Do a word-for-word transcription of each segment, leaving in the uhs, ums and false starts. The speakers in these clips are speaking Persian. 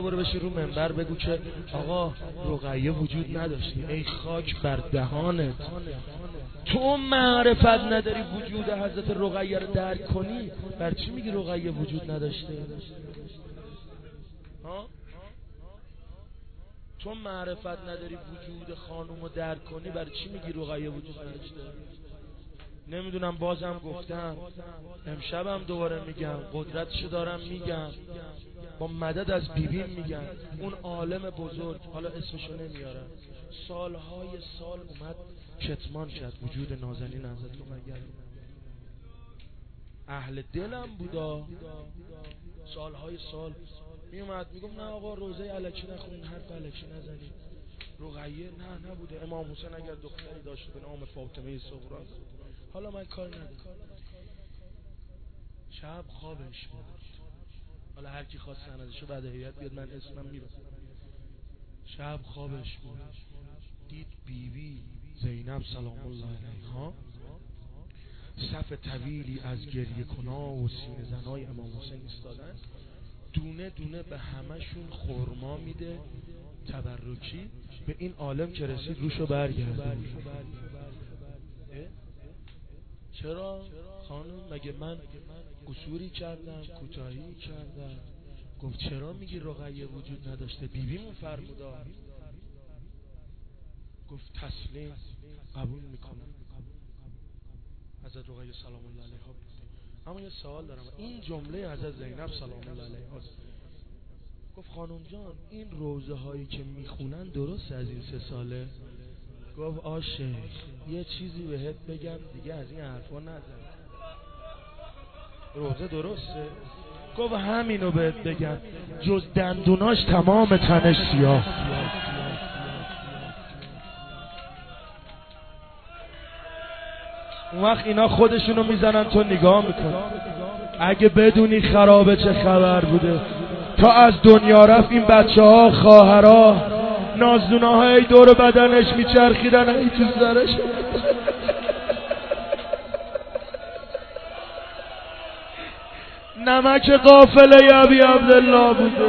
برو بشین رو منبر بگو که آقا رقیه وجود نداشتی. ای خاک بر دهانت. تو معرفت نداری وجود حضرت رقیه رو درک کنی، بر چی میگی رقیه وجود نداشته؟ ها؟ تو معرفت نداری وجود خانوم رو درک کنی، بر چی میگی رقیه وجود نداشته؟ نمیدونم، بازم گفتم، امشبم دوباره میگم، قدرتشو دارم میگم، با مدد از بیبیم میگم. اون عالم بزرگ، حالا اسمشو نمیارم، سالهای سال اومد کتمان کرد وجود نازنین حضرت رقیه. اهل دلم بودا، سالهای سال میومد میگم نه آقا روزه الکی نخونین، حرف الکی نزنید. رقیه نه نبوده. امام حسین اگر دختری داشت به نام فاطمه صغرا، حالا من کار ندارم، شب خوابش بود، حالا هر کی خواست سندشو بعد هیئت بیاد من اسمم میرم. شب خوابش بود، دید بیبی زینب سلام الله علیها صف طویلی از گریه کنا و سینه زنای امام حسین ایستادن، دونه دونه به همشون خرما میده تبرکی. به این عالم که رسید روشو برگردون. چرا خانم؟ مگه من قصوری کردم؟ کوتاهی کردم؟ گفت چرا میگی رقیه وجود نداشته؟ بیبیمون فرمودا. گفت تسلیم، قبول میکنم. حضرت رقیه سلام الله علیها بود. اما یه سوال دارم، این جمله حضرت زینب سلام الله علیها است. گفت خانم جان این روزه هایی که میخونن درست از این سه ساله؟ گفت آشه یه چیزی بهت بگم دیگه، از این حرفا نزن. روزه درسته؟ گفت همینو بهت بگم، جز دندوناش تمام تنش سیاه. اون وقت اینا خودشونو میزنن تو نگاه میکن. اگه بدونی خرابه چه خبر بوده. تا از دنیا رفت این بچه ها خواهرها نازدونه های دور بدنش میچرخیدن ای تو سرش. نمک قافله ابی عبدالله بوده.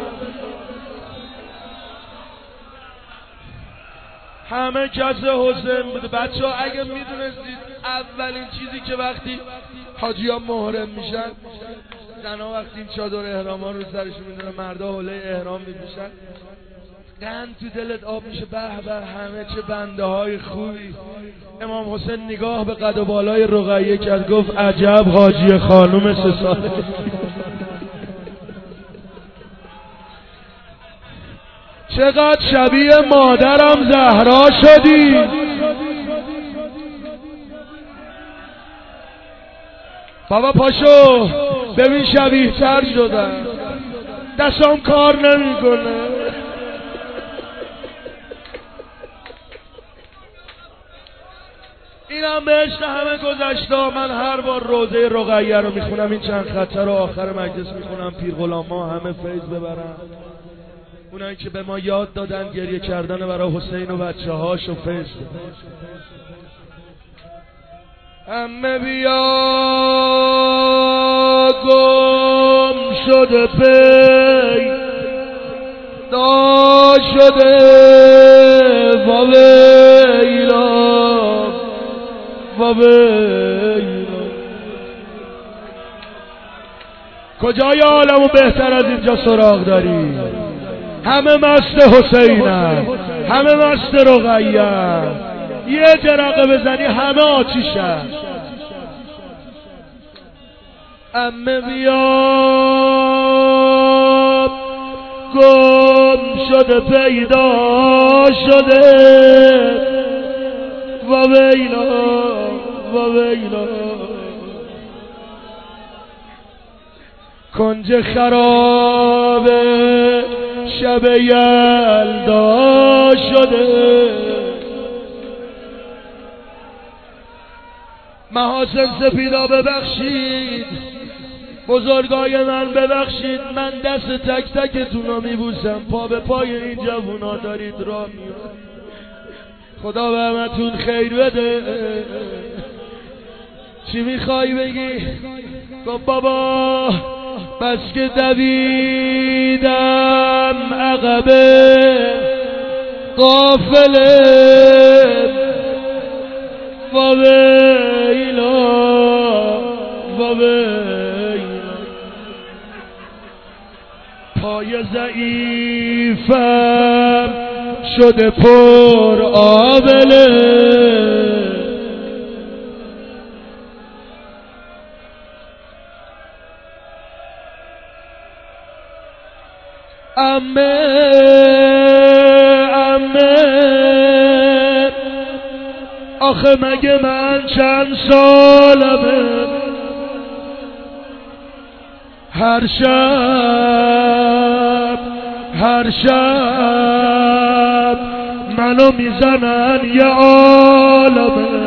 همه کس حسین بوده. بچه ها اگه میدونستید اولین چیزی که وقتی حاجی ها محرم میشن، زنها وقتی این چادر احرام ها رو سرشون میدونن، مردا حوله احرام میپوشن، قند تو دلت آب میشه. به به همه چه بنده های خوبی. امام حسین نگاه به قد و بالای رقیه کرد، گفت عجب حاجی خانوم سه ساله. چقدر شبیه مادرم زهرا شدی. بابا پاشو ببین شبیه تر شدم، دستم کار نمی کنه. اینم به عشق همه گذشته. من هر بار روزه رقیه رو میخونم، این چند خطه رو آخر مجلس میخونم، پیر غلاما همه فیض ببرن. اونایی که به ما یاد دادن گریه کردن برای حسین و بچه هاش و فیض ببرن. همه بیا گم شده پی دا شده و ویلا و ویلا. کجای عالمو بهتر از اینجا سراغ داری؟ همه مست حسینن، همه مست رقیه. یه جرقه بزنی همه آتیشن. امه بیا گم شده پیدا شده و ویلا و ویلا. کنج خراب شب یلدا شده. محاسن سپیدا ببخشید، بزرگای من ببخشید، من دست تک تکتون رو میبوسم. پا به پای این جوونا دارید راه میاد. خدا به همتون خیر بده. چی میخوای بگی؟ گفت بابا بس که دویدم هم عقبه غافله و ویلا و ویلا پای ضعیفم شده پر آبله امه امه آخه مگه من چند سالمه هر شب هر شب منو میزنن یه عالمه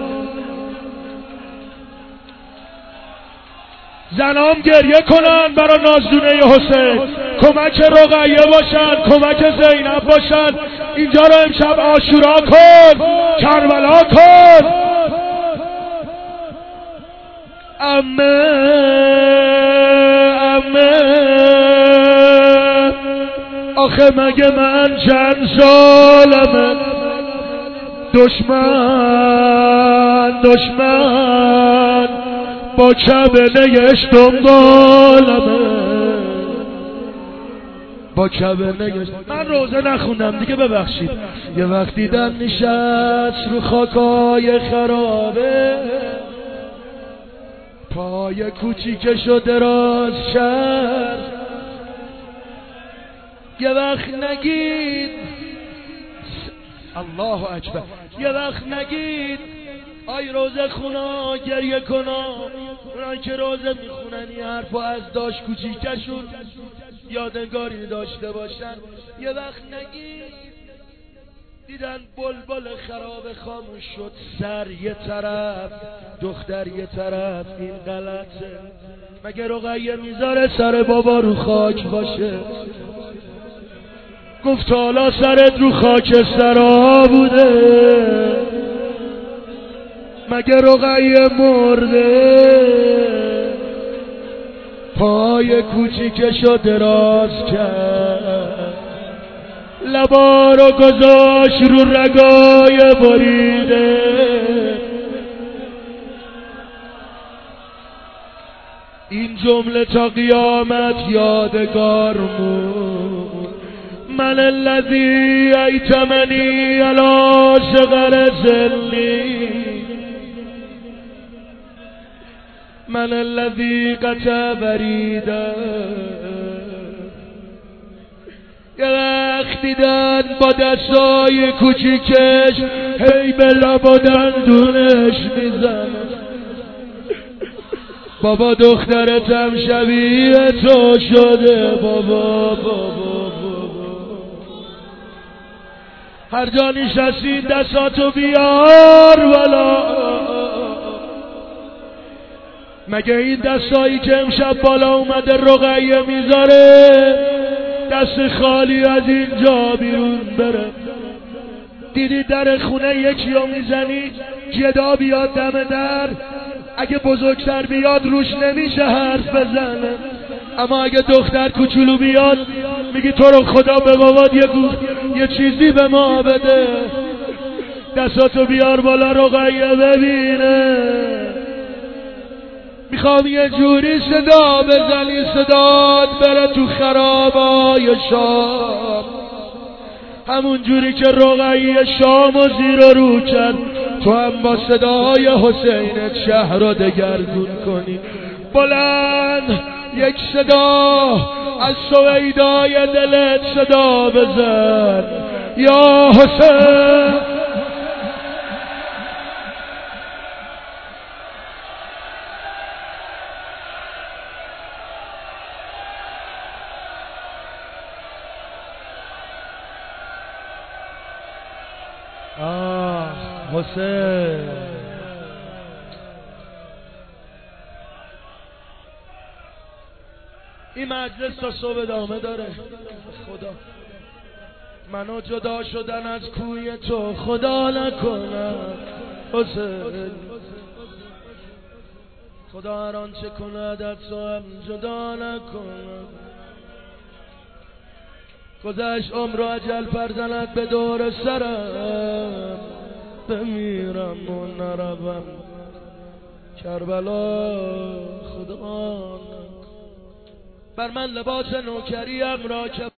زنام گریه کنن برا نازدونه حسین کمک رقیه باشن کمک زینب باشن اینجا رو امشب عاشورا کن کربلا کن امه امه آخه مگه من چند سالمه دشمن دشمن با کبه نگش دنبالمه با کبه نگش من روزه نخوندم دیگه ببخشید یه وقت دیدم نشست رو خاکای خرابه پای کوچیکش رو دراز کرد یه وقت نگید الله اکبر یه وقت نگید آی روزه خونا گریه کنا اونایی که روزه میخونن این حرفو از داشت کوچیکشون یادگاری داشته باشن یه وقت نگید دیدن بلبل خراب خاموش شد سر یه طرف دختر یه طرف این غلطه مگه رقیه میذاره سر بابا رو خاک باشه گفت حالا سرت رو خاک سرا بوده مگه رقیه مرده پای کوچیکشو دراز کرد لبا رو گذاشت رو رگای بریده این جمله تا قیامت یادگار مون من الذی ایتمنی علی صغر ذلی من الذی قطع بریده یه وقت دیدن با دستای کوچیکش هی به لب و دندونش میزن بابا دخترتم شبیه تو شده بابا بابا بابا هر جا نشستی دستاتو بیار والا مگه این دستایی که امشب بالا اومده رقیه میذاره دست خالی از اینجا بیرون بره دیدی در خونه یکی رو میزنی گدا بیاد دم در اگه بزرگتر بیاد روش نمیشه حرف بزنه اما اگه دختر کوچولو بیاد میگی تو رو خدا به بابات یه, یه چیزی به ما بده دستاتو بیار بالا رقیه ببینه میخوام یه جوری صدا بزنی صدات بره تو خرابای شام همون جوری که رقیه شام و زیر و رو کرد تو هم با صدای حسینت شهر رو دگرگون کنی بلند یک صدا از سویدای دلت صدا بزن یا حسین آه حسین این مجلس تا صبح ادامه داره خدا منو جدا شدن از کوی تو خدا نکنم حسین خدا هر آنچه کند از تو هم جدا نکنم گذشت عمر و اجل پرزند به دور سرم، بمیرم و نروم کربلا خدا. بر من لباس نوکریم را که